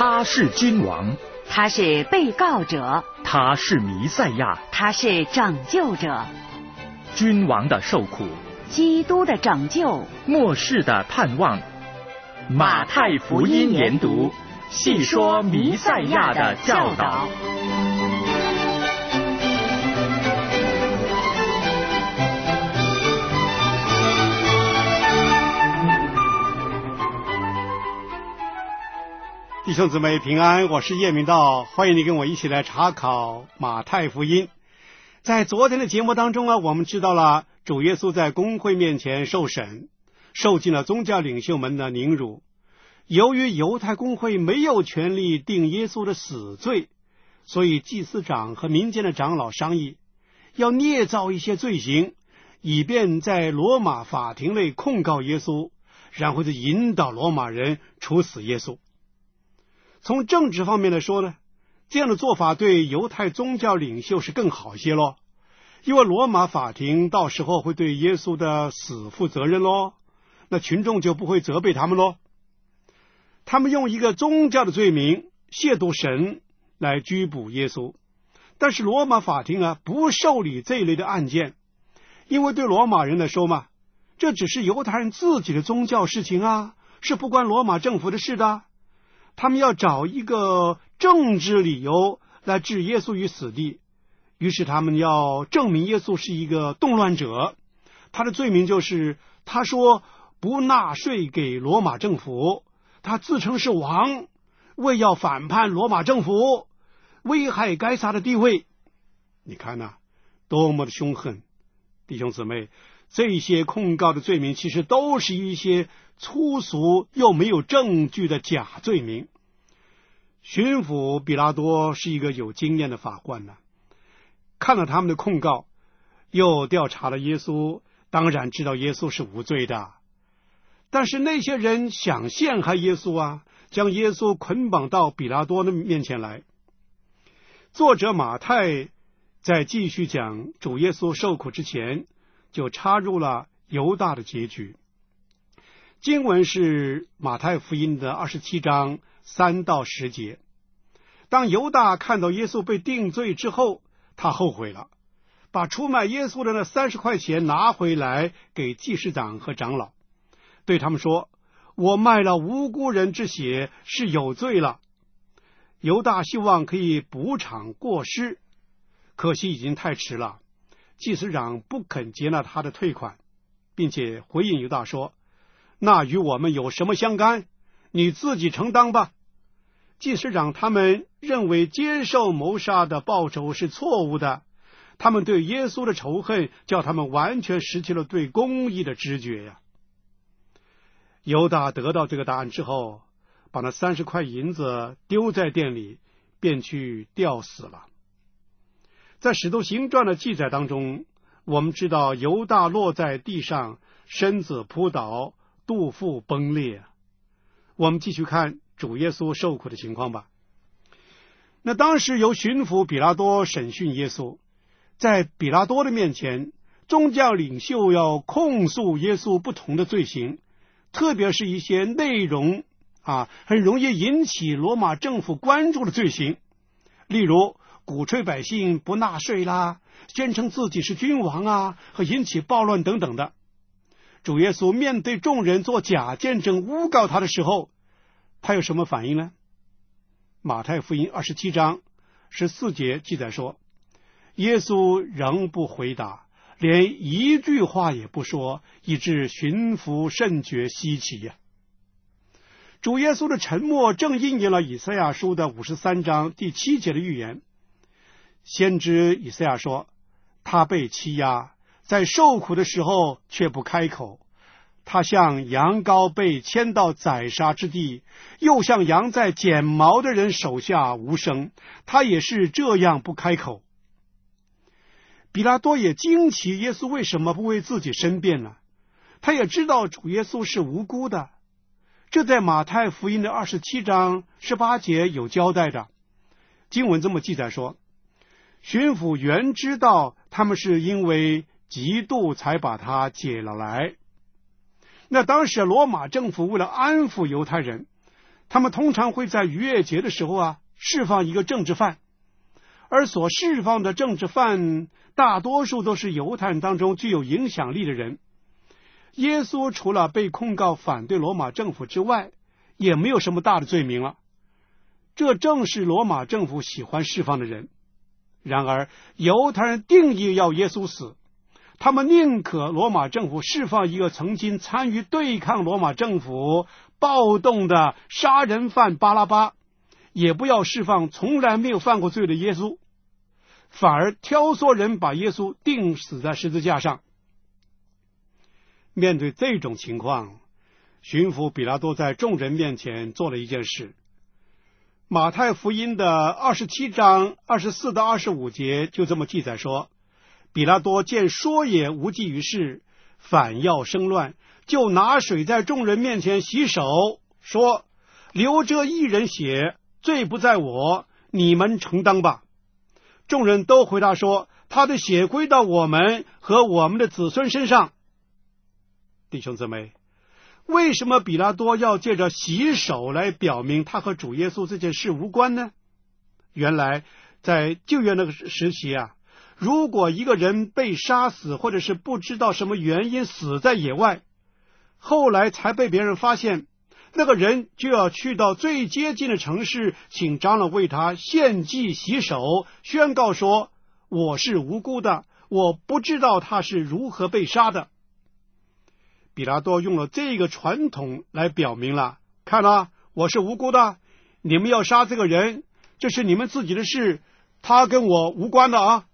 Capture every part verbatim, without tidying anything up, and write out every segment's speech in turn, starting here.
他是君王， 他是被告者， 他是弥赛亚， 他是拯救者。 君王的受苦， 基督的拯救， 末世的盼望。马太福音研读，细说弥赛亚的教导。 弟兄姊妹平安，我是叶明道，欢迎你跟我一起来查考马太福音。在昨天的节目当中啊，我们知道了主耶稣在公会面前受审，受尽了宗教领袖们的凌辱。由于犹太公会没有权利定耶稣的死罪，所以祭司长和民间的长老商议，要捏造一些罪行，以便在罗马法庭内控告耶稣，然后就引导罗马人处死耶稣。从政治方面来说呢，这样的做法对犹太宗教领袖是更好些咯，因为罗马法庭到时候会对耶稣的死负责任咯，那群众就不会责备他们咯。他们用一个宗教的罪名亵渎神来拘捕耶稣，但是罗马法庭啊不受理这一类的案件，因为对罗马人来说嘛，这只是犹太人自己的宗教事情啊，是不关罗马政府的事的。他们要找一个政治理由来置耶稣于死地，于是他们要证明耶稣是一个动乱者。他的罪名就是他说不纳税给罗马政府，他自称是王，为要反叛罗马政府，危害该撒的地位。你看啊，多么的凶狠！弟兄姊妹，这些控告的罪名其实都是一些粗俗又没有证据的假罪名。巡抚比拉多是一个有经验的法官呢、啊，看了他们的控告，又调查了耶稣，当然知道耶稣是无罪的。但是那些人想陷害耶稣啊，将耶稣捆绑到比拉多的面前来。作者马太在继续讲主耶稣受苦之前，就插入了犹大的结局。经文是马太福音的二十七章三到十节。当犹大看到耶稣被定罪之后，他后悔了，把出卖耶稣的那三十块钱拿回来给祭司长和长老，对他们说：我卖了无辜人之血，是有罪了。犹大希望可以补偿过失，可惜已经太迟了。祭司长不肯接纳他的退款，并且回应犹大说：那与我们有什么相干？你自己承担吧。祭司长他们认为接受谋杀的报酬是错误的，他们对耶稣的仇恨叫他们完全失去了对公义的知觉呀。犹大得到这个答案之后，把那三十块银子丢在店里，便去吊死了。在使徒行传的记载当中，我们知道犹大落在地上，身子扑倒，肚腹崩裂。我们继续看主耶稣受苦的情况吧。那当时由巡抚比拉多审讯耶稣，在比拉多的面前，宗教领袖要控诉耶稣不同的罪行，特别是一些内容啊很容易引起罗马政府关注的罪行，例如鼓吹百姓不纳税啦，宣称自己是君王啊，和引起暴乱等等的。主耶稣面对众人做假见证诬告他的时候，他有什么反应呢？马太福音二十七章十四节记载说，耶稣仍不回答，连一句话也不说，以致巡抚甚觉稀奇呀、啊。主耶稣的沉默正应验了以赛亚书的五十三章第七节的预言。先知以赛亚说，他被欺压，在受苦的时候却不开口，他像羊羔被牵到宰杀之地，又像羊在剪毛的人手下无声，他也是这样不开口。比拉多也惊奇耶稣为什么不为自己申辩呢？他也知道主耶稣是无辜的，这在马太福音的二十七章十八节有交代的。经文这么记载说，巡抚原知道他们是因为嫉妒才把他解了来。那当时罗马政府为了安抚犹太人， 他们通常会在逾越节的时候啊，释放一个政治犯，而所释放的政治犯大多数都是犹太人当中具有影响力的人。耶稣除了被控告反对罗马政府之外，也没有什么大的罪名了。这正是罗马政府喜欢释放的人。然而犹太人定义要耶稣死，他们宁可罗马政府释放一个曾经参与对抗罗马政府暴动的杀人犯巴拉巴，也不要释放从来没有犯过罪的耶稣，反而挑唆人把耶稣钉死在十字架上。面对这种情况，巡抚比拉多在众人面前做了一件事。马太福音的二十七章二十四到二十五节就这么记载说，比拉多见说也无济于事，反要生乱，就拿水在众人面前洗手，说：流这一人血，罪不在我，你们承担吧。众人都回答说：他的血归到我们和我们的子孙身上。弟兄姊妹，为什么比拉多要借着洗手来表明他和主耶稣这件事无关呢？原来在旧约那个时期啊，如果一个人被杀死，或者是不知道什么原因死在野外，后来才被别人发现，那个人就要去到最接近的城市，请长老为他献祭洗手，宣告说：我是无辜的，我不知道他是如何被杀的。比拉多用了这个传统来表明了，看了，我是无辜的，你们要杀这个人，这是你们自己的事，他跟我无关的啊。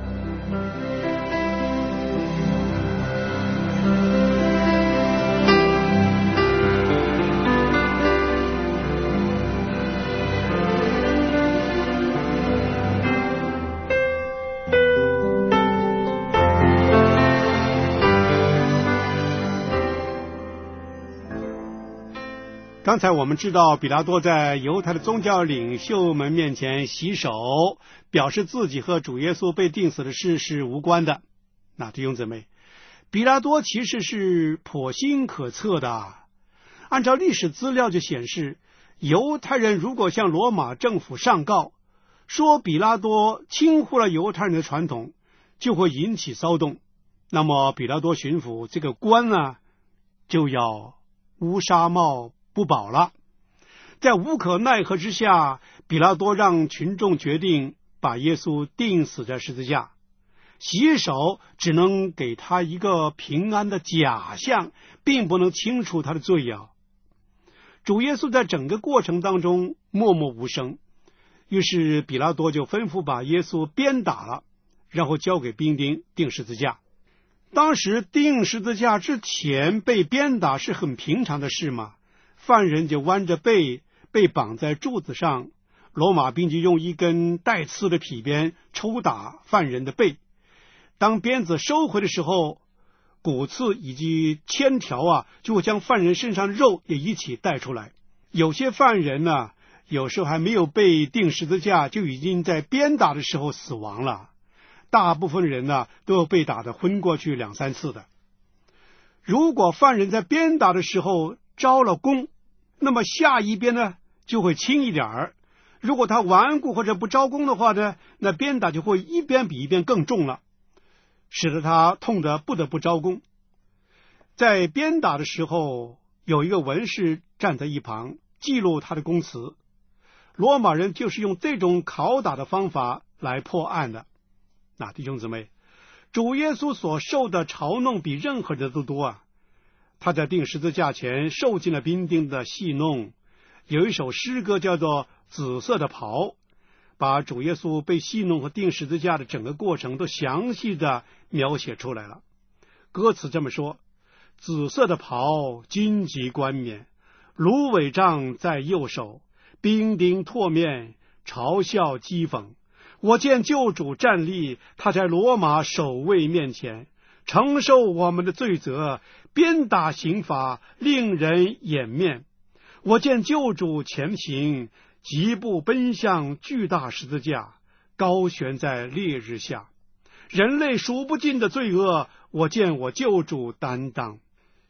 刚才我们知道比拉多在犹太的宗教领袖们面前洗手，表示自己和主耶稣被钉死的事是无关的。那弟兄姊妹，比拉多其实是颇心可测的。按照历史资料就显示，犹太人如果向罗马政府上告，说比拉多轻忽了犹太人的传统，就会引起骚动。那么比拉多巡抚这个官呢，就要乌纱帽不保了。在无可奈何之下，比拉多让群众决定把耶稣钉死在十字架。洗手只能给他一个平安的假象，并不能清除他的罪啊。主耶稣在整个过程当中默默无声，于是比拉多就吩咐把耶稣鞭打了，然后交给兵丁钉十字架。当时钉十字架之前被鞭打是很平常的事嘛，犯人就弯着背被绑在柱子上，罗马兵就用一根带刺的皮鞭抽打犯人的背。当鞭子收回的时候，骨刺以及铅条啊，就会将犯人身上的肉也一起带出来。有些犯人呢，有时候还没有被钉十字架，就已经在鞭打的时候死亡了。大部分人呢，都有被打得昏过去两三次的。如果犯人在鞭打的时候招了功，那么下一鞭呢就会轻一点儿。如果他顽固或者不招功的话呢，那鞭打就会一鞭比一鞭更重了，使得他痛得不得不招功。在鞭打的时候，有一个文士站在一旁记录他的供词。罗马人就是用这种拷打的方法来破案的。那弟兄姊妹，主耶稣所受的嘲弄比任何人都多啊。他在钉十字架前受尽了兵丁的戏弄。有一首诗歌叫做《紫色的袍》，把主耶稣被戏弄和钉十字架的整个过程都详细的描写出来了。歌词这么说：紫色的袍，荆棘冠冕，芦苇杖在右手，兵丁唾面，嘲笑讥讽。我见救主站立，他在罗马守卫面前，承受我们的罪责，鞭打刑罚，令人掩面。我见救主前行，疾步奔向巨大十字架，高悬在烈日下。人类数不尽的罪恶，我见我救主担当。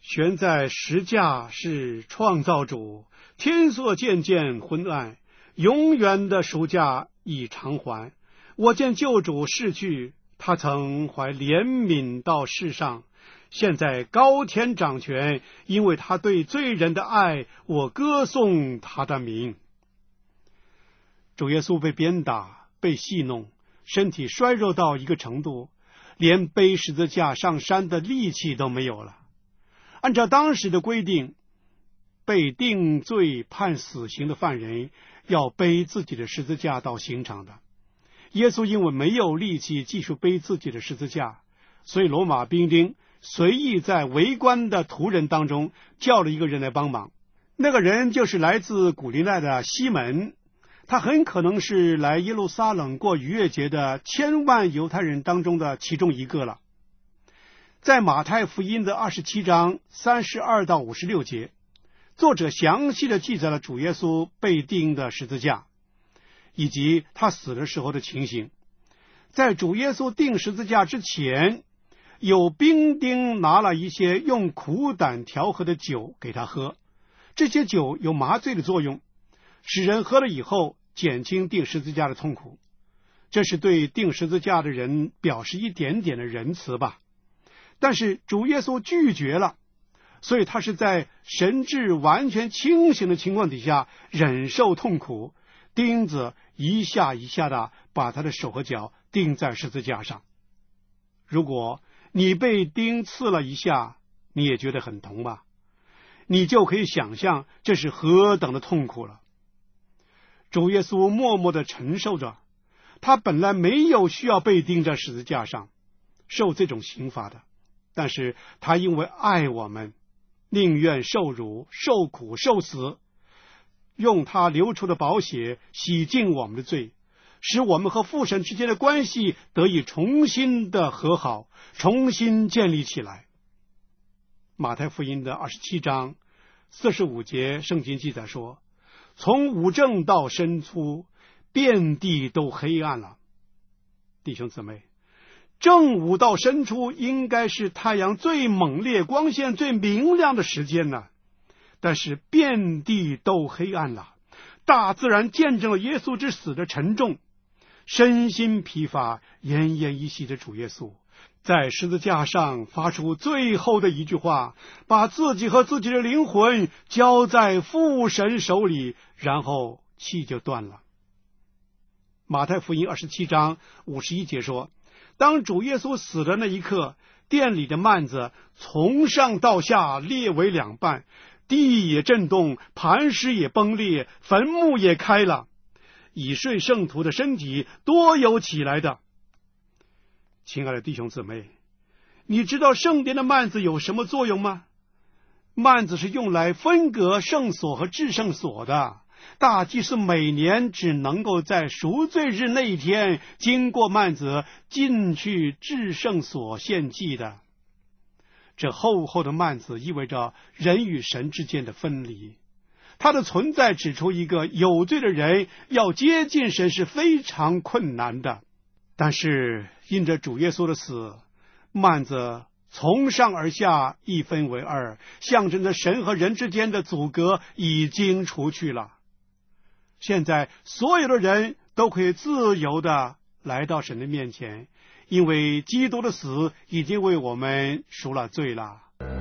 悬在石架是创造主，天色渐渐昏暗，永远的赎价已偿还。我见救主逝去，他曾怀怜悯到世上，现在高天掌权，因为他对罪人的爱，我歌颂他的名。主耶稣被鞭打，被戏弄，身体衰弱到一个程度，连背十字架上山的力气都没有了。按照当时的规定，被定罪判死刑的犯人要背自己的十字架到刑场的。耶稣因为没有力气继续背自己的十字架，所以罗马兵丁随意在围观的途人当中叫了一个人来帮忙。那个人就是来自古利奈的西门，他很可能是来耶路撒冷过逾越节的千万犹太人当中的其中一个了。在马太福音的二十七章三十二到五十六节，作者详细的记载了主耶稣被钉的十字架，以及他死的时候的情形。在主耶稣钉十字架之前，有兵丁拿了一些用苦胆调和的酒给他喝，这些酒有麻醉的作用，使人喝了以后减轻钉十字架的痛苦。这是对钉十字架的人表示一点点的仁慈吧。但是主耶稣拒绝了，所以他是在神智完全清醒的情况底下忍受痛苦，钉子一下一下的把他的手和脚钉在十字架上。如果你被钉刺了一下，你也觉得很痛吧？你就可以想象这是何等的痛苦了。主耶稣默默的承受着，他本来没有需要被钉在十字架上受这种刑罚的，但是他因为爱我们，宁愿受辱、受苦、受死，用他流出的宝血洗净我们的罪，使我们和父神之间的关系得以重新的和好，重新建立起来。马太福音的二十七章四十五节，圣经记载说，从午正到申初，遍地都黑暗了。弟兄姊妹，正午到申初应该是太阳最猛烈、光线最明亮的时间呢，但是遍地都黑暗了。大自然见证了耶稣之死的沉重，身心疲乏、奄奄一息的主耶稣在十字架上发出最后的一句话，把自己和自己的灵魂交在父神手里，然后气就断了。马太福音二十七章五十一节说，当主耶稣死的那一刻，殿里的幔子从上到下裂为两半，地也震动，磐石也崩裂，坟墓也开了，已睡圣徒的身体多有起来的。亲爱的弟兄姊妹，你知道圣殿的幔子有什么作用吗？幔子是用来分隔圣所和至圣所的。大祭司每年只能够在赎罪日那一天经过幔子进去至圣所献祭的。这厚厚的幔子意味着人与神之间的分离，它的存在指出一个有罪的人要接近神是非常困难的。但是因着主耶稣的死，幔子从上而下一分为二，象征着神和人之间的阻隔已经除去了。现在所有的人都可以自由的来到神的面前，因为基督的死已经为我们赎了罪了。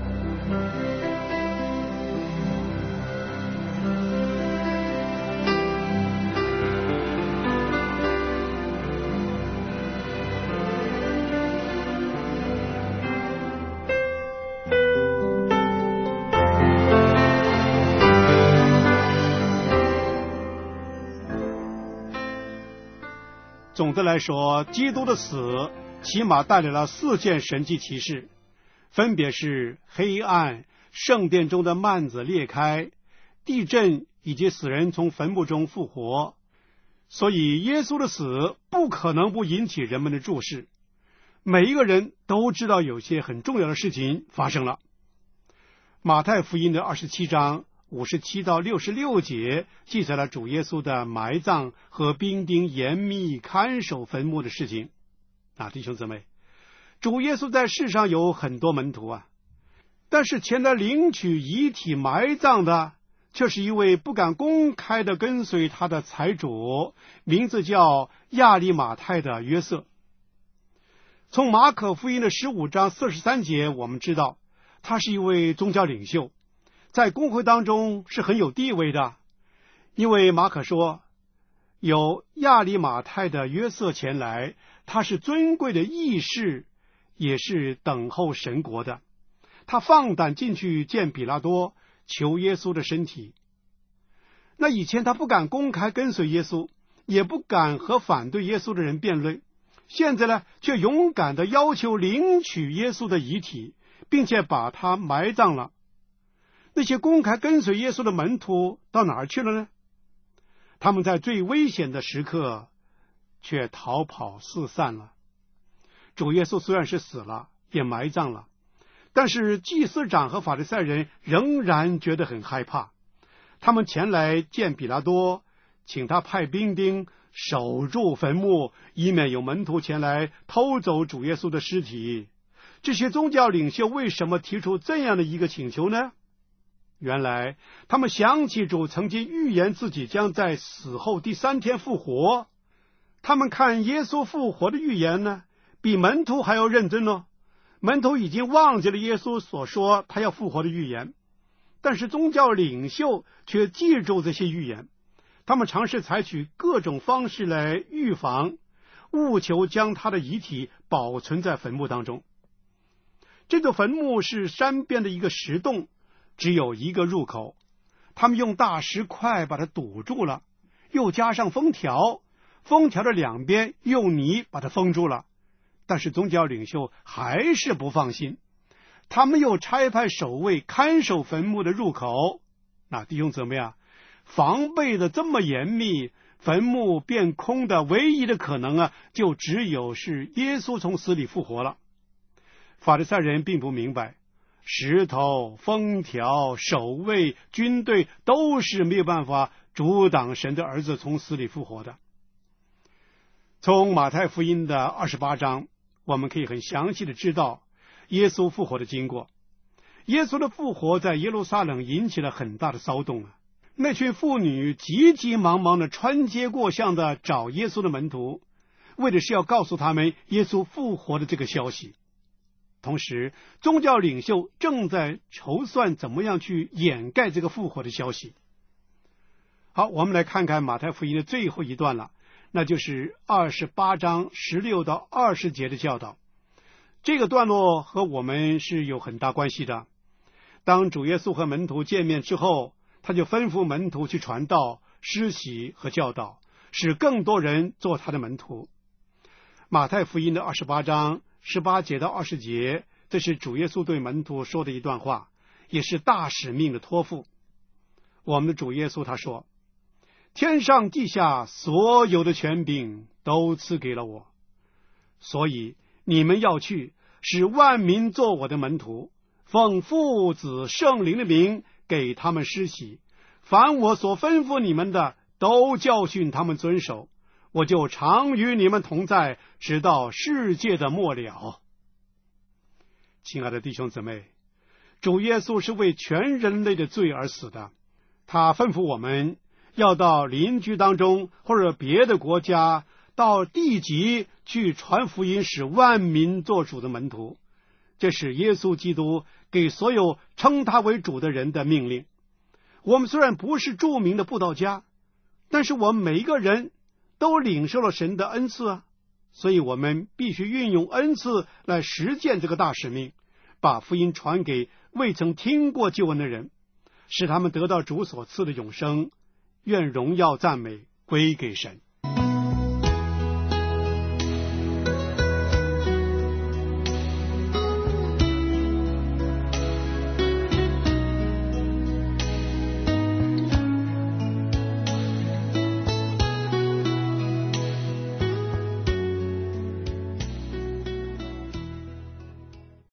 总的来说，基督的死起码带来了四件神迹奇事，分别是黑暗、圣殿中的幔子裂开、地震以及死人从坟墓中复活。所以耶稣的死不可能不引起人们的注视，每一个人都知道有些很重要的事情发生了。马太福音的二十七章五十七到六十六节记载了主耶稣的埋葬和兵丁严密看守坟墓的事情。啊，弟兄姊妹，主耶稣在世上有很多门徒啊， 但是前来领取遗体埋葬的，却是一位不敢公开的跟随他的财主，名字叫亚利马太的约瑟。从马可福音的十五章四十三节，我们知道他是一位宗教领袖，在公会当中是很有地位的。因为马可说，有亚利马太的约瑟前来，他是尊贵的义士，也是等候神国的。他放胆进去见比拉多，求耶稣的身体。那以前他不敢公开跟随耶稣，也不敢和反对耶稣的人辩论，现在呢，却勇敢地要求领取耶稣的遗体，并且把他埋葬了。那些公开跟随耶稣的门徒到哪儿去了呢？他们在最危险的时刻却逃跑四散了。主耶稣虽然是死了，也埋葬了，但是祭司长和法利赛人仍然觉得很害怕。他们前来见比拉多，请他派兵丁守住坟墓，以免有门徒前来偷走主耶稣的尸体。这些宗教领袖为什么提出这样的一个请求呢？原来他们想起主曾经预言自己将在死后第三天复活。他们看耶稣复活的预言呢，比门徒还要认真哦。门徒已经忘记了耶稣所说他要复活的预言，但是宗教领袖却记住这些预言。他们尝试采取各种方式来预防，务求将他的遗体保存在坟墓当中。这座坟墓是山边的一个石洞，只有一个入口，他们用大石块把它堵住了，又加上封条，封条的两边用泥把它封住了。但是宗教领袖还是不放心，他们又差派守卫看守坟墓的入口。那弟兄姊妹啊，防备的这么严密，坟墓变空的唯一的可能啊，就只有是耶稣从死里复活了。法利赛人并不明白，石头、封条、守卫、军队都是没有办法阻挡神的儿子从死里复活的。从马太福音的二十八章，我们可以很详细的知道耶稣复活的经过。耶稣的复活在耶路撒冷引起了很大的骚动啊！那群妇女急急忙忙的穿街过巷的找耶稣的门徒，为的是要告诉他们耶稣复活的这个消息。同时，宗教领袖正在筹算怎么样去掩盖这个复活的消息。好，我们来看看马太福音的最后一段了，那就是二十八章十六到二十节的教导。这个段落和我们是有很大关系的。当主耶稣和门徒见面之后，他就吩咐门徒去传道、施洗和教导，使更多人做他的门徒。马太福音的二十八章十八节到二十节，这是主耶稣对门徒说的一段话，也是大使命的托付。我们的主耶稣他说，天上地下所有的权柄都赐给了我，所以你们要去，使万民做我的门徒，奉父子圣灵的名给他们施洗，凡我所吩咐你们的，都教训他们遵守，我就常与你们同在，直到世界的末了。亲爱的弟兄姊妹，主耶稣是为全人类的罪而死的，他吩咐我们要到邻居当中或者别的国家，到地极去传福音，使万民做主的门徒。这是耶稣基督给所有称他为主的人的命令。我们虽然不是著名的布道家，但是我们每一个人都领受了神的恩赐啊，所以我们必须运用恩赐来实践这个大使命，把福音传给未曾听过救恩的人，使他们得到主所赐的永生。愿荣耀赞美归给神。